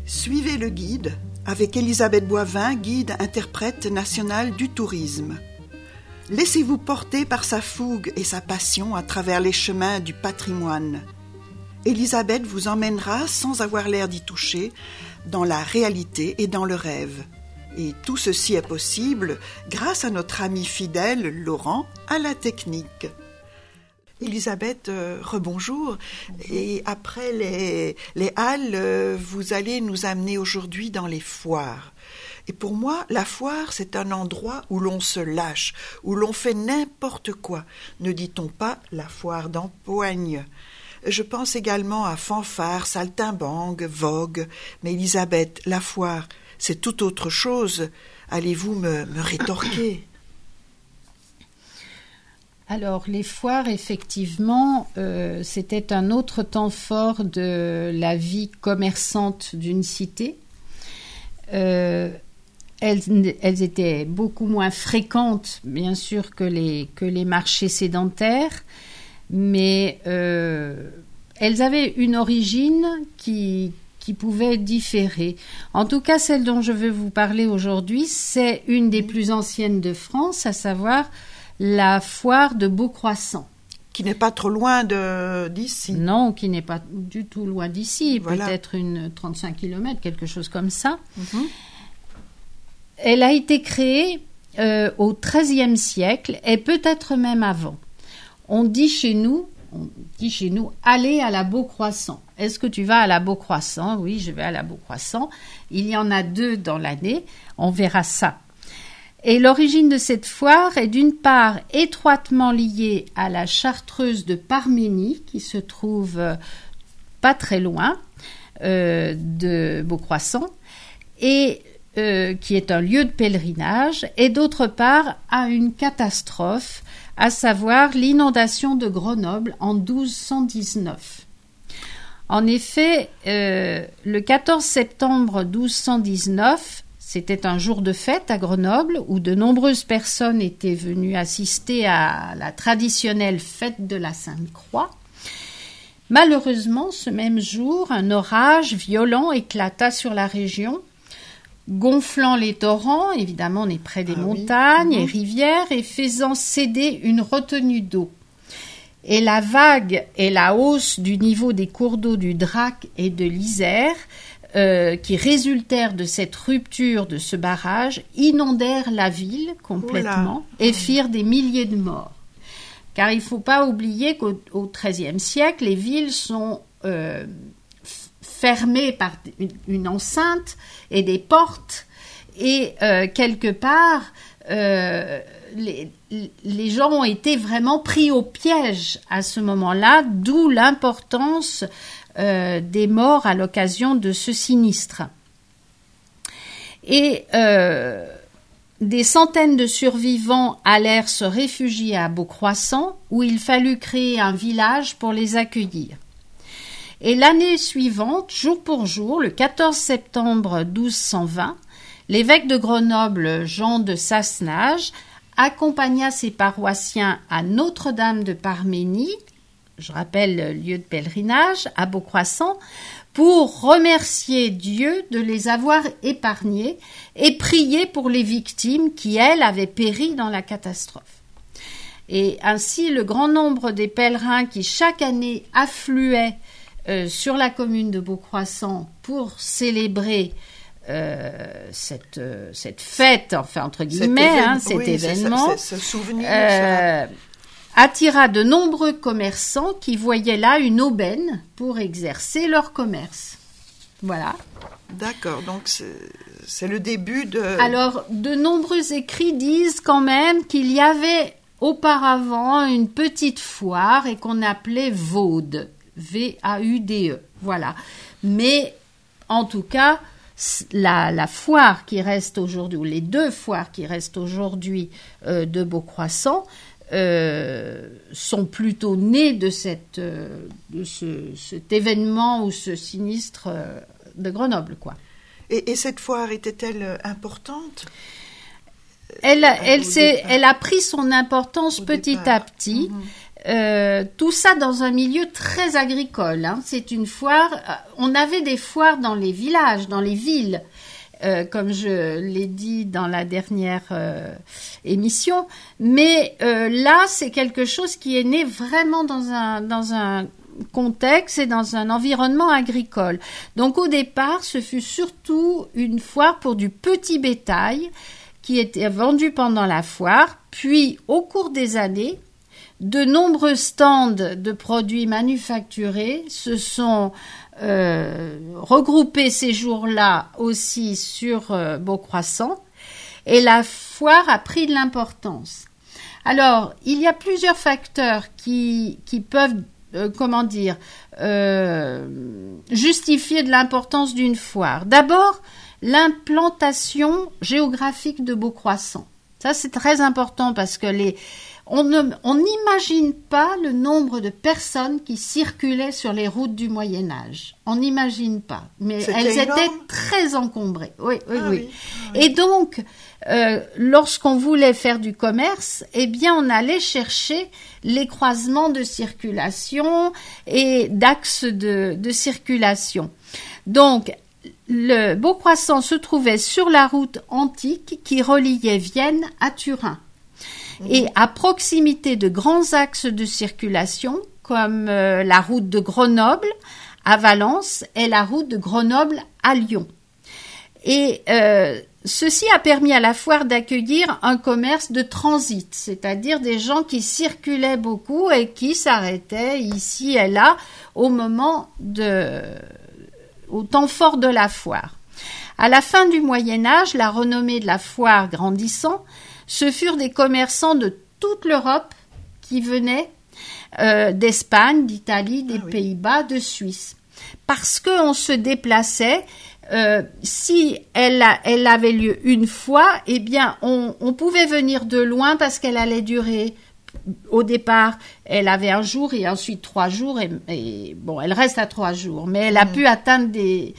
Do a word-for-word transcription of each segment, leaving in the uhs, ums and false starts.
Suivez le guide avec Elisabeth Boivin, guide interprète nationale du tourisme. Laissez-vous porter par sa fougue et sa passion à travers les chemins du patrimoine. Elisabeth vous emmènera, sans avoir l'air d'y toucher, dans la réalité et dans le rêve. Et tout ceci est possible grâce à notre ami fidèle, Laurent, à la technique. Elisabeth, euh, rebonjour. Et après les, les halles, euh, vous allez nous amener aujourd'hui dans les foires. Et pour moi, la foire, c'est un endroit où l'on se lâche, où l'on fait n'importe quoi. Ne dit-on pas la foire d'Empoigne ? Je pense également à Fanfare, Saltimbanque, Vogue. Mais Elisabeth, la foire, c'est tout autre chose. Allez-vous me, me rétorquer ? Alors, les foires, effectivement, euh, c'était un autre temps fort de la vie commerçante d'une cité. Euh, elles, elles étaient beaucoup moins fréquentes, bien sûr, que les, que les marchés sédentaires, mais euh, elles avaient une origine qui, qui pouvait différer. En tout cas, celle dont je veux vous parler aujourd'hui, c'est une des plus anciennes de France, à savoir la foire de Beaucroissant. Qui n'est pas trop loin de, d'ici. Non, qui n'est pas du tout loin d'ici, voilà. Peut-être une trente-cinq kilomètres, quelque chose comme ça. Mm-hmm. Elle a été créée euh, au treizième siècle et peut-être même avant. On dit chez nous, on dit chez nous, allez à la Beaucroissant. Est-ce que tu vas à la Beaucroissant ? Oui, je vais à la Beaucroissant. Il y en a deux dans l'année, on verra ça. Et l'origine de cette foire est d'une part étroitement liée à la chartreuse de Parménie, qui se trouve euh, pas très loin euh, de Beaucroissant, et euh, qui est un lieu de pèlerinage, et d'autre part à une catastrophe, à savoir l'inondation de Grenoble en douze cent dix-neuf. En effet, euh, le quatorze septembre douze cent dix-neuf, c'était un jour de fête à Grenoble où de nombreuses personnes étaient venues assister à la traditionnelle fête de la Sainte-Croix. Malheureusement, ce même jour, un orage violent éclata sur la région, gonflant les torrents, évidemment on est près des ah montagnes oui. et rivières, et faisant céder une retenue d'eau. Et la vague et la hausse du niveau des cours d'eau du Drac et de l'Isère Euh, qui résultèrent de cette rupture de ce barrage, inondèrent la ville complètement Oula. et firent des milliers de morts. Car il ne faut pas oublier qu'au treizième siècle, les villes sont euh, f- fermées par une, une enceinte et des portes, et euh, quelque part, euh, les, les gens ont été vraiment pris au piège à ce moment-là, d'où l'importance Euh, des morts à l'occasion de ce sinistre. Et euh, des centaines de survivants allèrent se réfugier à Beaucroissant, où il fallut créer un village pour les accueillir. Et l'année suivante, jour pour jour, le quatorze septembre douze cent vingt, l'évêque de Grenoble, Jean de Sassenage, accompagna ses paroissiens à Notre-Dame de Parménie, je rappelle le lieu de pèlerinage, à Beaucroissant, pour remercier Dieu de les avoir épargnés et prier pour les victimes qui, elles, avaient péri dans la catastrophe. Et ainsi, le grand nombre des pèlerins qui, chaque année, affluaient euh, sur la commune de Beaucroissant pour célébrer euh, cette, euh, cette fête, enfin, entre guillemets, cet, événement, hein, cet oui, événement, c'est, c'est, c'est ce souvenir, euh, attira de nombreux commerçants qui voyaient là une aubaine pour exercer leur commerce. Voilà. D'accord, donc c'est, c'est le début de... Alors, de nombreux écrits disent quand même qu'il y avait auparavant une petite foire et qu'on appelait Vaude, V A U D E, voilà. Mais, en tout cas, la, la foire qui reste aujourd'hui, ou les deux foires qui restent aujourd'hui euh, de Beaucroissant, Euh, sont plutôt nés de, cette, euh, de ce, cet événement ou ce sinistre euh, de Grenoble, quoi. Et, et cette foire était-elle importante ? Elle, elle, s'est, elle a pris son importance au petit départ. à petit. Mmh. Euh, tout ça dans un milieu très agricole. Hein. C'est une foire. On avait des foires dans les villages, dans les villes, euh, comme je l'ai dit dans la dernière euh, émission. Mais euh, là, c'est quelque chose qui est né vraiment dans un dans un contexte et dans un environnement agricole. Donc au départ, ce fut surtout une foire pour du petit bétail qui était vendu pendant la foire. Puis, au cours des années, de nombreux stands de produits manufacturés se sont euh, regroupés ces jours-là aussi sur euh, Beaucroissant et la foire a pris de l'importance. Alors, il y a plusieurs facteurs qui, qui peuvent, euh, comment dire, euh, justifier de l'importance d'une foire. D'abord, l'implantation géographique de Beaucroissant. Ça, c'est très important parce que les On n'imagine pas le nombre de personnes qui circulaient sur les routes du Moyen-Âge. On n'imagine pas. Mais C'était elles énorme. étaient très encombrées. Oui, oui, Ah oui. oui, ah oui. Et donc, euh, lorsqu'on voulait faire du commerce, eh bien, on allait chercher les croisements de circulation et d'axes de, de circulation. Donc, le Beaucroissant se trouvait sur la route antique qui reliait Vienne à Turin. Et à proximité de grands axes de circulation, comme euh, la route de Grenoble à Valence et la route de Grenoble à Lyon. Et euh, ceci a permis à la foire d'accueillir un commerce de transit, c'est-à-dire des gens qui circulaient beaucoup et qui s'arrêtaient ici et là au moment de, au temps fort de la foire. À la fin du Moyen-Âge, la renommée de la foire grandissant, ce furent des commerçants de toute l'Europe qui venaient euh, d'Espagne, d'Italie, des ah oui. Pays-Bas, de Suisse. Parce qu'on se déplaçait, euh, si elle, a, elle avait lieu une fois, eh bien, on, on pouvait venir de loin parce qu'elle allait durer. Au départ, elle avait un jour et ensuite trois jours. Et, et bon, elle reste à trois jours, mais elle a mmh. pu atteindre des,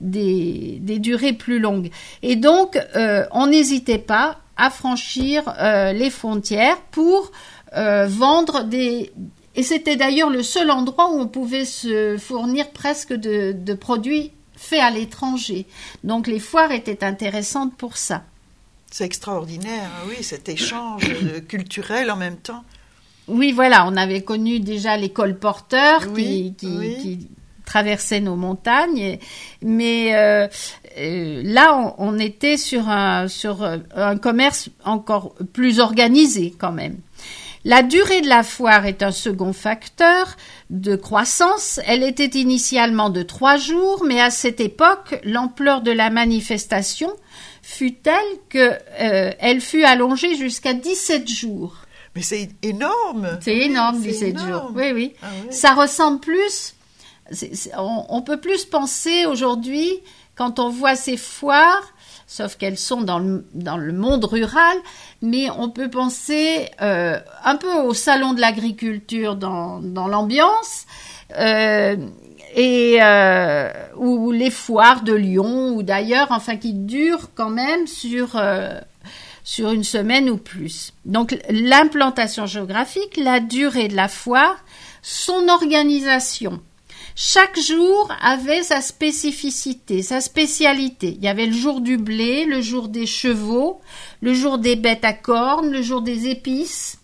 des, des durées plus longues. Et donc, euh, on n'hésitait pas à franchir euh, les frontières pour euh, vendre des... Et c'était d'ailleurs le seul endroit où on pouvait se fournir presque de, de produits faits à l'étranger. Donc les foires étaient intéressantes pour ça. C'est extraordinaire, oui, cet échange culturel en même temps. Oui, voilà, on avait connu déjà les colporteurs oui, qui... qui, oui. qui traversaient nos montagnes, mais euh, euh, là on, on était sur un, sur un commerce encore plus organisé quand même. La durée de la foire est un second facteur de croissance. Elle était initialement de trois jours, mais à cette époque, l'ampleur de la manifestation fut telle que euh, elle fut allongée jusqu'à dix-sept jours. Mais c'est énorme. C'est énorme, c'est dix-sept énorme. jours. Oui, oui. Ah oui. Ça ressemble plus. C'est, c'est, on, on peut plus penser aujourd'hui, quand on voit ces foires, sauf qu'elles sont dans le, dans le monde rural, mais on peut penser euh, un peu au salon de l'agriculture dans, dans l'ambiance, euh, et euh, ou les foires de Lyon ou d'ailleurs, enfin qui durent quand même sur euh, sur une semaine ou plus. Donc l'implantation géographique, la durée de la foire, son organisation. Chaque jour avait sa spécificité, sa spécialité. Il y avait le jour du blé, le jour des chevaux, le jour des bêtes à cornes, le jour des épices.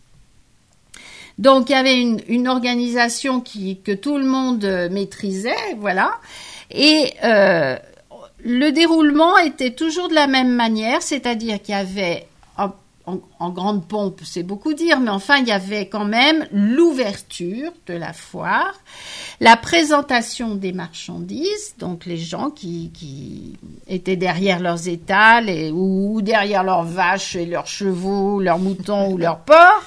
Donc, il y avait une, une organisation qui, que tout le monde maîtrisait, voilà. Et euh, le déroulement était toujours de la même manière, c'est-à-dire qu'il y avait en, en, en grande pompe, c'est beaucoup dire, mais enfin, il y avait quand même l'ouverture de la foire, la présentation des marchandises, donc les gens qui, qui étaient derrière leurs étals et, ou derrière leurs vaches et leurs chevaux, leurs moutons ou leurs porcs,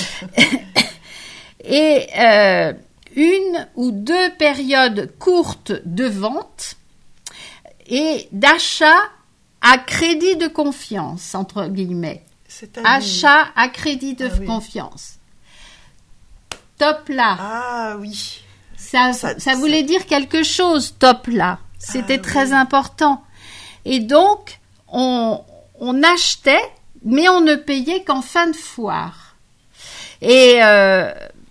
et euh, une ou deux périodes courtes de vente et d'achat à crédit de confiance, entre guillemets. C'est-à-dire... Achat à crédit de ah, oui. confiance. Top là. Ah oui. Ça, ça, ça voulait ça... dire quelque chose, top là. C'était ah, très oui. important. Et donc, on, on achetait, mais on ne payait qu'en fin de foire. Et euh,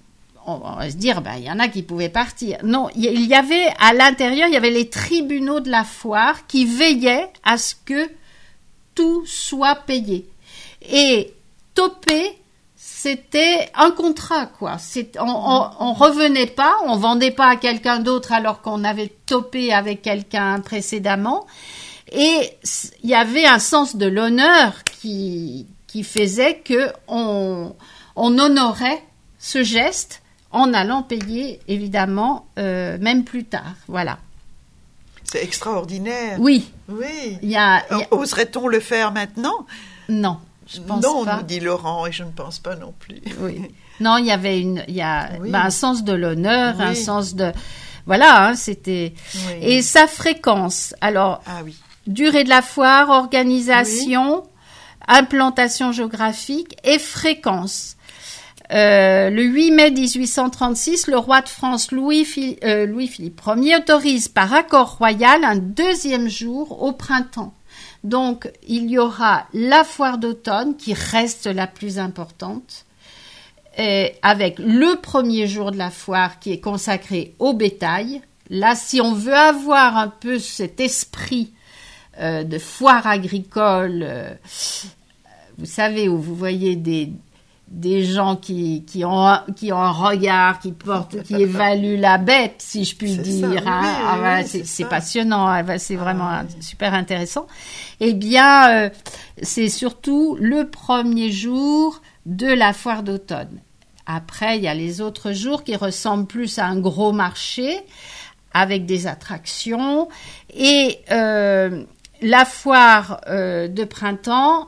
on va se dire, ben, il y en a qui pouvaient partir. Non, il y avait, à l'intérieur, il y avait les tribunaux de la foire qui veillaient à ce que tout soit payé. Et toper, c'était un contrat, quoi. C'est, on, on, on revenait pas, on vendait pas à quelqu'un d'autre alors qu'on avait topé avec quelqu'un précédemment. Et il y avait un sens de l'honneur qui, qui faisait que on, on honorait ce geste en allant payer, évidemment, euh, même plus tard. Voilà. C'est extraordinaire. Oui. Oui. Il y a, il y a... Oserait-on le faire maintenant? Non, je pense non, pas. nous dit Laurent, et je ne pense pas non plus. Oui. Non, il y avait une, il y a oui. ben, un sens de l'honneur, oui. un sens de... Voilà, hein, c'était... Oui. Et sa fréquence. Alors, ah, oui. durée de la foire, organisation, oui. implantation géographique et fréquence. Euh, le huit mai dix-huit cent trente-six, le roi de France Louis, euh, Louis-Philippe Ier autorise par accord royal un deuxième jour au printemps. Donc, il y aura la foire d'automne qui reste la plus importante, et avec le premier jour de la foire qui est consacré au bétail. Là, si on veut avoir un peu cet esprit euh, de foire agricole, euh, vous savez, où vous voyez des... des gens qui, qui, ont, qui ont un regard, qui portent, qui évaluent la bête, si je puis c'est dire. Ça, hein. oui, ah, voilà, oui, c'est, c'est, c'est ça. passionnant, hein. C'est vraiment ah, oui. super intéressant. Eh bien, euh, c'est surtout le premier jour de la foire d'automne. Après, il y a les autres jours qui ressemblent plus à un gros marché avec des attractions. Et euh, la foire euh, de printemps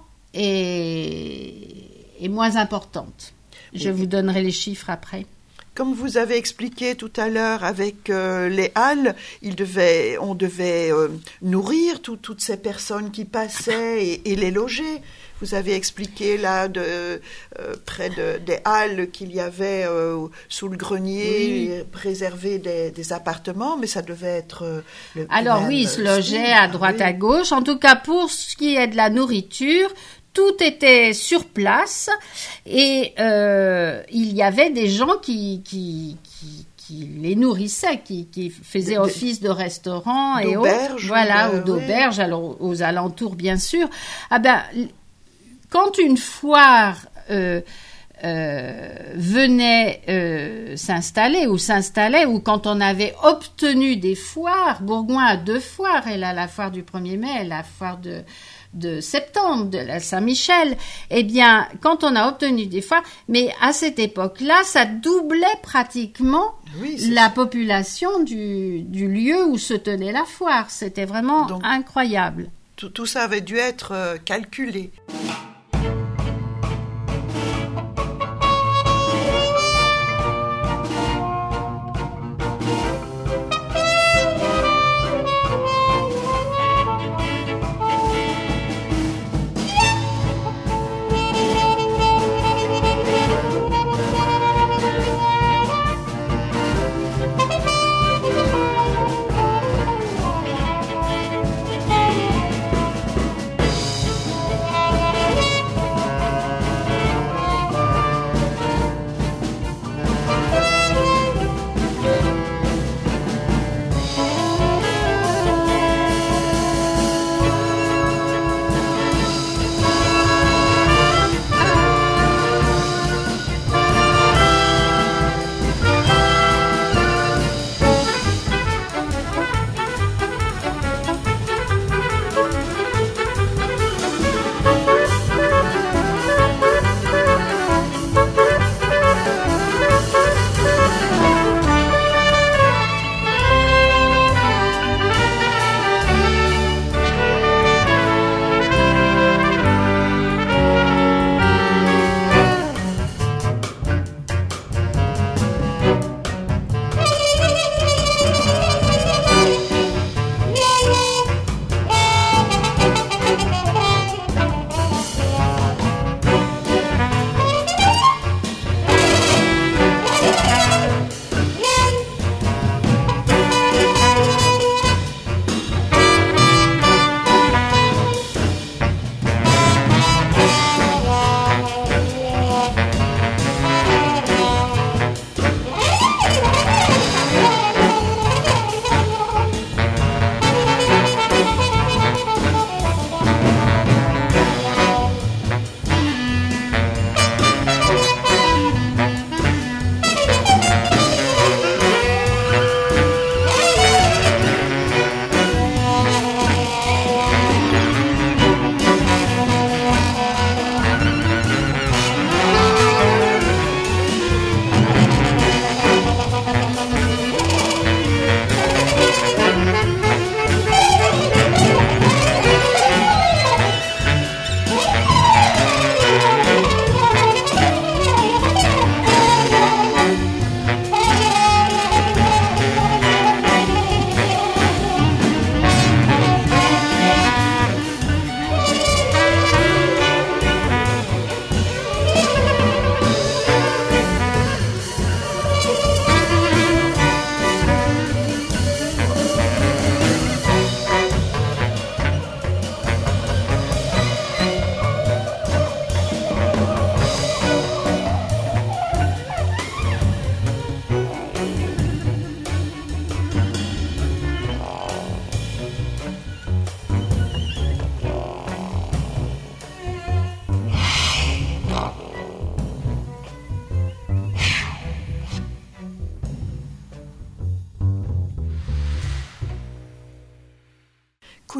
est... est moins importante. Je oui. vous donnerai les chiffres après. Comme vous avez expliqué tout à l'heure avec euh, les halles, il devait, on devait euh, nourrir tout, toutes ces personnes qui passaient et, et les loger. Vous avez expliqué là, de, euh, près de, des halles, qu'il y avait euh, sous le grenier oui. préservé des, des appartements, mais ça devait être euh, le Alors même oui, ils se logeaient style. à droite, ah, oui. à gauche. En tout cas, pour ce qui est de la nourriture, tout était sur place et euh, il y avait des gens qui, qui, qui, qui les nourrissaient, qui, qui faisaient office de restaurant et autres. Voilà, euh, ou d'auberge, oui. alors aux alentours bien sûr. Ah ben, quand une foire euh, euh, venait euh, s'installer ou s'installait, ou quand on avait obtenu des foires, Bourgoin a deux foires, elle a la foire du premier mai et la foire de de septembre, de la Saint-Michel, eh bien, quand on a obtenu des foires, mais à cette époque-là, ça doublait pratiquement oui, la ça. population du, du lieu où se tenait la foire. C'était vraiment Donc, incroyable. Tout, tout ça avait dû être euh, calculé.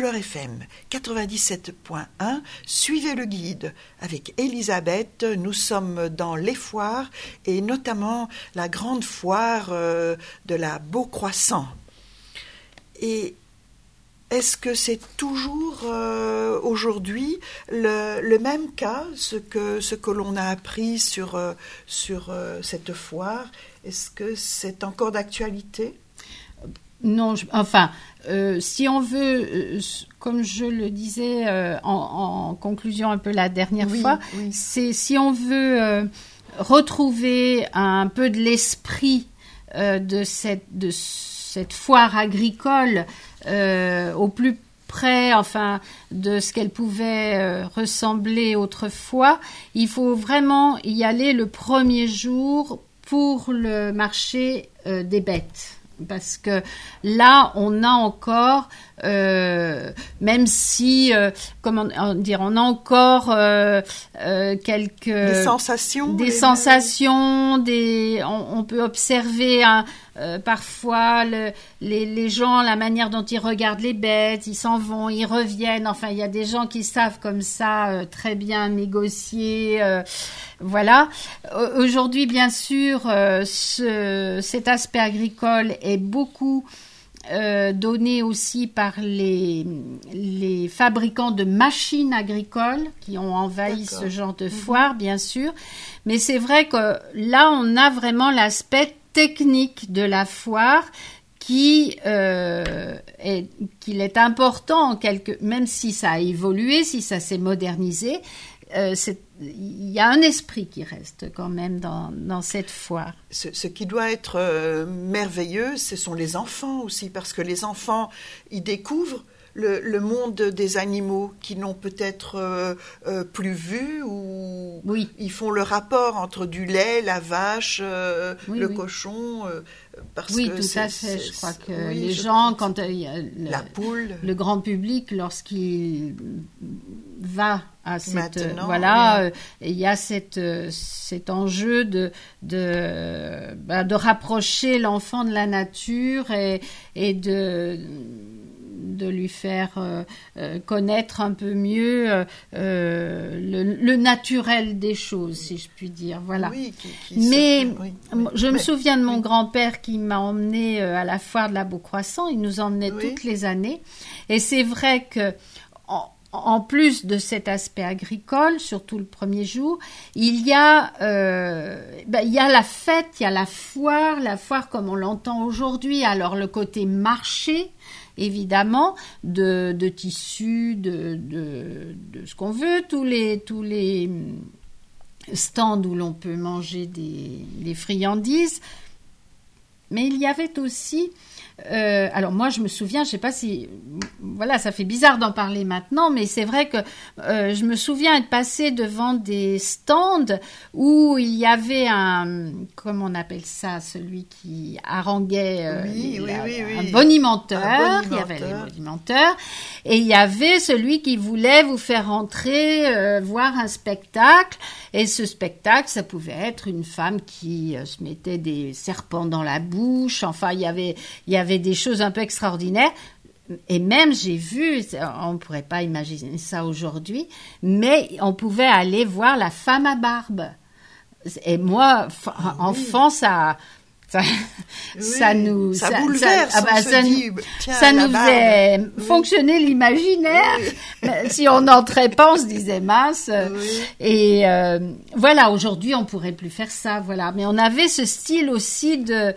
Couleur F M quatre-vingt-dix-sept point un, suivez le guide. Avec Elisabeth, nous sommes dans les foires et notamment la grande foire euh, de la Beaucroissant. Et est-ce que c'est toujours euh, aujourd'hui le, le même cas, ce que, ce que l'on a appris sur, euh, sur euh, cette foire? Est-ce que c'est encore d'actualité? Non, je, enfin, euh, si on veut, euh, comme je le disais euh, en, en conclusion un peu la dernière oui, fois, oui. c'est si on veut euh, retrouver un peu de l'esprit euh, de cette, de cette foire agricole euh, au plus près, enfin, de ce qu'elle pouvait euh, ressembler autrefois, il faut vraiment y aller le premier jour pour le marché euh, des bêtes. Parce que là, on a encore, euh, même si, euh, comment dire, on a encore euh, euh, quelques des sensations, des sensations, des, on, on peut observer hein, euh, parfois le, les, les gens, la manière dont ils regardent les bêtes, ils s'en vont, ils reviennent. Enfin, il y a des gens qui savent comme ça euh, très bien négocier. Euh, Voilà. Aujourd'hui, bien sûr, euh, ce, cet aspect agricole est beaucoup euh, donné aussi par les, les fabricants de machines agricoles qui ont envahi D'accord. ce genre de foire, mmh. bien sûr. Mais c'est vrai que là, on a vraiment l'aspect technique de la foire qui euh, est qu'il est important en quelque, même si ça a évolué, si ça s'est modernisé. Euh, c'est, il y a un esprit qui reste quand même dans, dans cette foire. Ce, ce qui doit être euh, merveilleux, ce sont les enfants aussi, parce que les enfants, ils découvrent le, le monde des animaux qu'ils n'ont peut-être euh, euh, plus vu, ou oui. ils font le rapport entre du lait, la vache, euh, oui, le oui. cochon. Euh, parce oui, que tout c'est, à fait. c'est, je crois que oui, les je gens, pense. quand il y a le, la poule, le grand public, lorsqu'il va à cette Maintenant, voilà, oui. il euh, y a cette, euh, cet enjeu de de bah, de rapprocher l'enfant de la nature et et de de lui faire euh, euh, connaître un peu mieux euh, euh, le, le naturel des choses, si je puis dire. Voilà. Oui, qui, qui Mais oui, oui. je me Mais, souviens de mon oui. grand-père qui m'a emmené euh, à la foire de la Beaucroissant. Il nous emmenait Oui. toutes les années. Et c'est vrai que en, en plus de cet aspect agricole, surtout le premier jour, il y a, euh, ben, il y a la fête, il y a la foire, la foire comme on l'entend aujourd'hui. Alors le côté marché, évidemment, de, de tissus, de, de, de ce qu'on veut, tous les, tous les stands où l'on peut manger des, des friandises. Mais il y avait aussi... Euh, alors moi je me souviens, je sais pas si, voilà, ça fait bizarre d'en parler maintenant, mais c'est vrai que euh, je me souviens être passée devant des stands où il y avait un, comment on appelle ça, celui qui haranguait, euh, oui, oui, la, oui, oui. un bonimenteur, un bonimenteur. Il y avait les bonimenteurs, et il y avait celui qui voulait vous faire entrer, euh, voir un spectacle, et ce spectacle, ça pouvait être une femme qui euh, se mettait des serpents dans la bouche, enfin il y avait, il y avait avait des choses un peu extraordinaires. Et même, j'ai vu, on ne pourrait pas imaginer ça aujourd'hui, mais on pouvait aller voir la femme à barbe. Et moi, ah, enfant, oui. ça... Ça, oui, ça nous ça, ça bouleverse, ça, ah bah, ça, dit, tiens, ça nous barbe. faisait oui. fonctionner l'imaginaire. Oui. Si on n'entrait pas, on se disait mince. Oui. Et euh, voilà, aujourd'hui on pourrait plus faire ça, voilà. Mais on avait ce style aussi de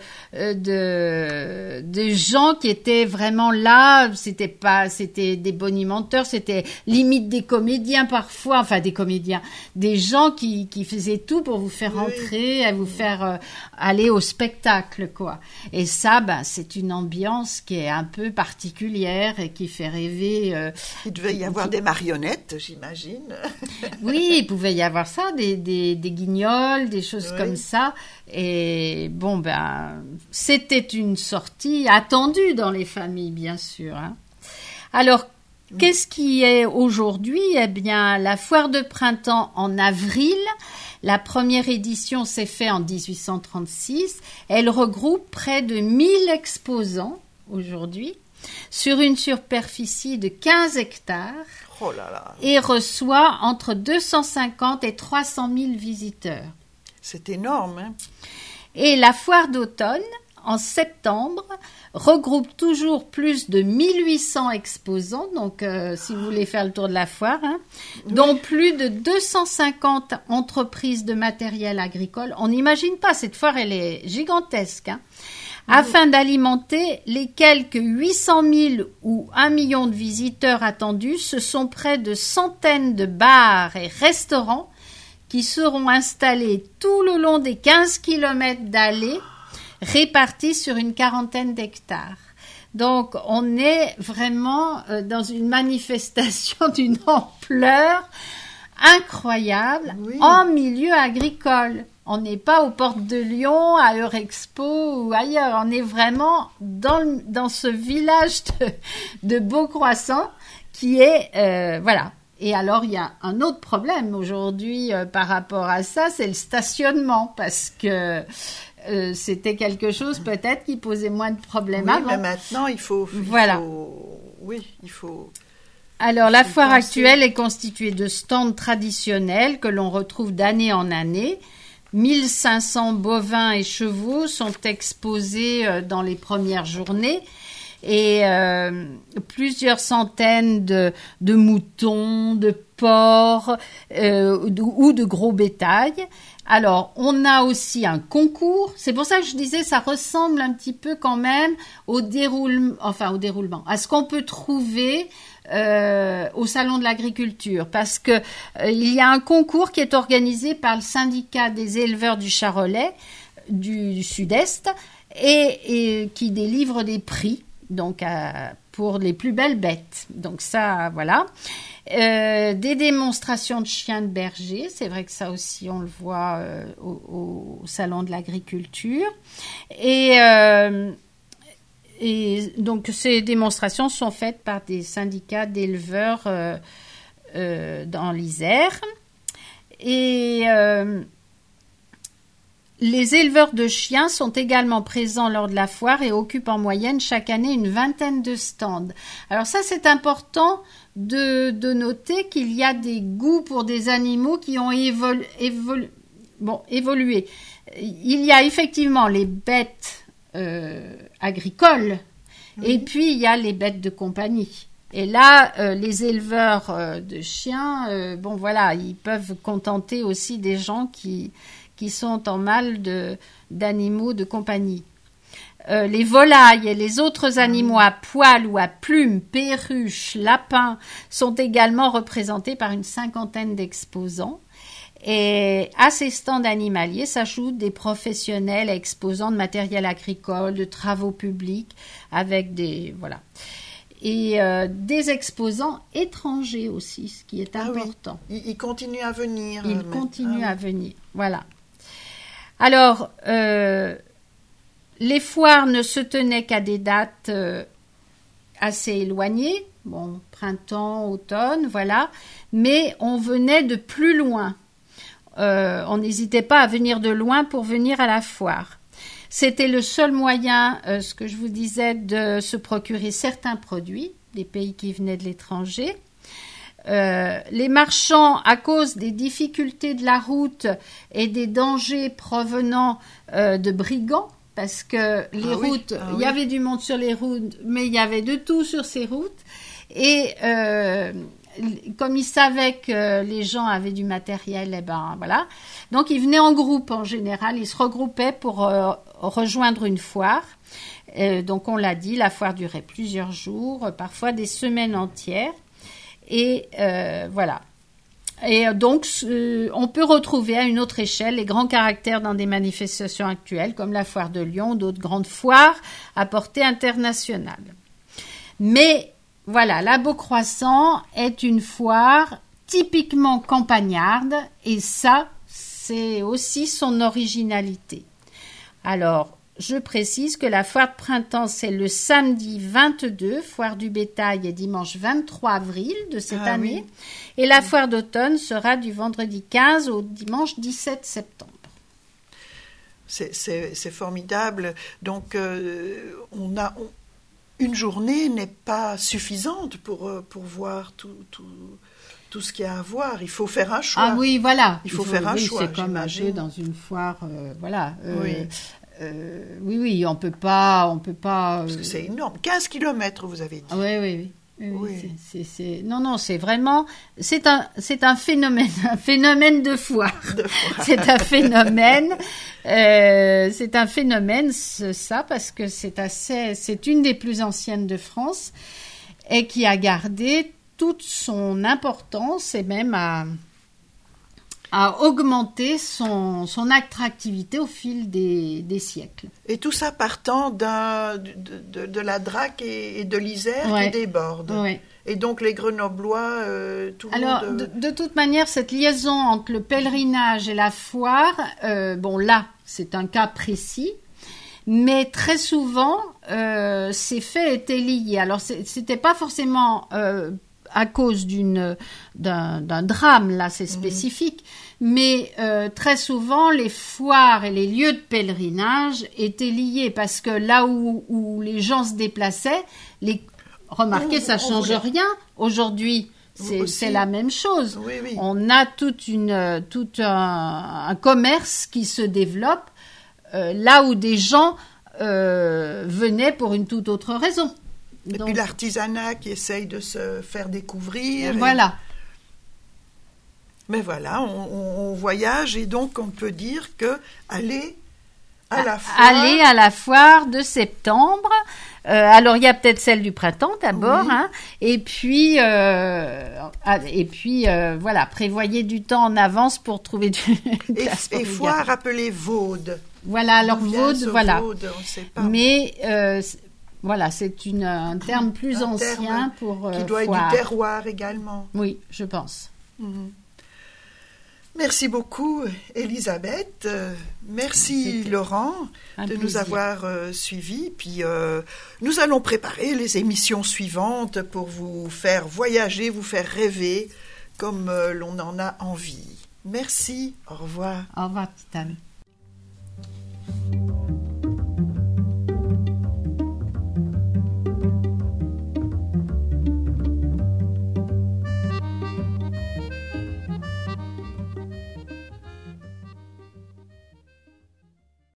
de de gens qui étaient vraiment là. C'était pas, c'était des bonimenteurs, c'était limite des comédiens parfois, enfin des comédiens, des gens qui qui faisaient tout pour vous faire oui. entrer, à vous faire euh, aller au spectacle. Quoi. Et ça, ben, c'est une ambiance qui est un peu particulière et qui fait rêver. Euh, il devait y avoir qui... des marionnettes, j'imagine. Oui, il pouvait y avoir ça, des, des, des guignols, des choses oui. comme ça. Et bon, ben, c'était une sortie attendue dans les familles, bien sûr. Hein. Alors, oui. qu'est-ce qui est aujourd'hui ? Eh bien, la foire de printemps en avril. La première édition s'est faite en dix-huit cent trente-six. Elle regroupe près de mille exposants aujourd'hui. sur une superficie de quinze hectares Oh là là, et reçoit entre deux cent cinquante et trois cent mille visiteurs. c'est énorme, hein. Et la foire d'automne, en septembre, regroupe toujours plus de mille huit cents exposants, donc euh, si vous voulez faire le tour de la foire, hein, Oui. dont plus de deux cent cinquante entreprises de matériel agricole. On n'imagine pas, cette foire, elle est gigantesque, hein, afin d'alimenter les quelques huit cent mille ou un million de visiteurs attendus. Ce sont près de centaines de bars et restaurants qui seront installés tout le long des quinze kilomètres d'allées répartis sur une quarantaine d'hectares. Donc, on est vraiment euh, dans une manifestation d'une ampleur incroyable Oui. en milieu agricole. On n'est pas aux portes de Lyon, à Eurexpo ou ailleurs. On est vraiment dans, le- dans ce village de, de Beaucroissant qui est... euh, voilà. Et alors, il y a un autre problème aujourd'hui euh, par rapport à ça, c'est le stationnement, parce que euh, c'était quelque chose peut-être qui posait moins de problèmes Oui, avant. mais maintenant, il faut... il Voilà. faut- Oui, il faut... Alors, la faut foire penser. actuelle est constituée de stands traditionnels que l'on retrouve d'année en année. mille cinq cents bovins et chevaux sont exposés euh, dans les premières journées et euh, plusieurs centaines de, de moutons, de porcs euh, de- ou de gros bétail. Alors, on a aussi un concours. C'est pour ça que je disais, ça ressemble un petit peu quand même au déroulement, enfin au déroulement, à ce qu'on peut trouver euh, au salon de l'agriculture, parce que euh, il y a un concours qui est organisé par le syndicat des éleveurs du Charolais du, du Sud-Est et, et qui délivre des prix donc à- pour les plus belles bêtes. Donc ça, voilà. Euh, des démonstrations de chiens de berger, c'est vrai que ça aussi on le voit euh, au, au salon de l'agriculture. Et, euh, et donc ces démonstrations sont faites par des syndicats d'éleveurs euh, euh, dans l'Isère. Et euh, les éleveurs de chiens sont également présents lors de la foire et occupent en moyenne chaque année une vingtaine de stands. Alors ça, c'est important de, de noter qu'il y a des goûts pour des animaux qui ont évolu, évolu- bon, évolué. Il y a effectivement les bêtes euh, agricoles Oui. et puis il y a les bêtes de compagnie. Et là, euh, les éleveurs euh, de chiens, euh, bon voilà, ils peuvent contenter aussi des gens qui qui sont en mal de, d'animaux de compagnie. Euh, les volailles et les autres animaux à poils ou à plumes, perruches, lapins, sont également représentés par une cinquantaine d'exposants. Et à ces stands animaliers s'ajoutent des professionnels exposants de matériel agricole, de travaux publics, avec des... voilà. Et euh, des exposants étrangers aussi, ce qui est Ah oui. important. Il, il continue à venir. Ils euh, mais- continuent ah à venir. Voilà. Alors, euh, les foires ne se tenaient qu'à des dates euh, assez éloignées, bon, printemps, automne, voilà, mais on venait de plus loin. Euh, on n'hésitait pas à venir de loin pour venir à la foire. C'était le seul moyen, euh, ce que je vous disais, de se procurer certains produits des pays qui venaient de l'étranger. Euh, les marchands, à cause des difficultés de la route et des dangers provenant euh, de brigands, parce que les Ah oui, routes, ah il y oui. avait du monde sur les routes, mais il y avait de tout sur ces routes. Et euh, comme ils savaient que les gens avaient du matériel, eh ben voilà. Donc ils venaient en groupe en général, ils se regroupaient pour euh, rejoindre une foire. Euh, donc on l'a dit, la foire durait plusieurs jours, parfois des semaines entières. Et euh, voilà. Et donc, euh, on peut retrouver à une autre échelle les grands caractères dans des manifestations actuelles, comme la foire de Lyon, d'autres grandes foires à portée internationale. Mais voilà, la Beaucroissant est une foire typiquement campagnarde, et ça, c'est aussi son originalité. Alors, je précise que la foire de printemps, c'est le samedi vingt-deux, foire du bétail est dimanche vingt-trois avril de cette Ah année. oui. Et la foire d'automne sera du vendredi quinze au dimanche dix-sept septembre. C'est, c'est, c'est formidable. Donc, euh, on a, on, une journée n'est pas suffisante pour, pour voir tout, tout, tout ce qu'il y a à voir. Il faut faire un choix. Ah oui, voilà. Il faut, Il faut faire un oui, choix, c'est comme j'imagine. un peu dans une foire, euh, voilà. Euh, Oui. euh, oui, oui, on peut pas, on peut pas. Euh... Parce que c'est énorme. quinze kilomètres, vous avez dit. Ah, oui, oui, oui. Oui, Oui. c'est, c'est, c'est... Non, non, c'est vraiment, c'est un, c'est un phénomène, un phénomène de foire. De foire. C'est un phénomène, euh, c'est un phénomène, ça, parce que c'est assez, c'est une des plus anciennes de France et qui a gardé toute son importance et même a, a augmenté son, son attractivité au fil des, des siècles. Et tout ça partant d'un, de, de, de la Drac et, et de l'Isère Ouais. qui déborde. Ouais. Et donc les Grenoblois, euh, tout le Alors, monde... de, de toute manière, cette liaison entre le pèlerinage et la foire, euh, bon là, c'est un cas précis, mais très souvent, euh, ces faits étaient liés. Alors, c'est, c'était pas forcément euh, à cause d'une, d'un, d'un drame, là, c'est spécifique, mmh. mais euh, très souvent, les foires et les lieux de pèlerinage étaient liés, parce que là où, où les gens se déplaçaient, les remarquez, ça change voulait... rien. Aujourd'hui, c'est, c'est la même chose. Oui, oui. On a toute une, tout un, un commerce qui se développe euh, là où des gens euh, venaient pour une toute autre raison. Et donc, puis l'artisanat qui essaye de se faire découvrir. Voilà. Et... Mais voilà, on, on voyage et donc on peut dire que aller à la foire... Aller à la foire de septembre... Euh, alors il y a peut-être celle du printemps d'abord, oui. hein, et puis euh, et puis euh, voilà, prévoyez du temps en avance pour trouver du et, et foire appelée Vaude. Voilà, alors Vaude, voilà. Vaude, on sait pas. Mais euh, voilà, c'est une, un terme plus un ancien terme pour euh, qui doit foire. être du terroir également. Oui, je pense. Mm-hmm. Merci beaucoup, Elisabeth. Euh, merci, C'était Laurent, de plaisir. nous avoir euh, suivis. Puis, euh, nous allons préparer les émissions suivantes pour vous faire voyager, vous faire rêver comme euh, l'on en a envie. Merci. Au revoir. Au revoir, petite amie.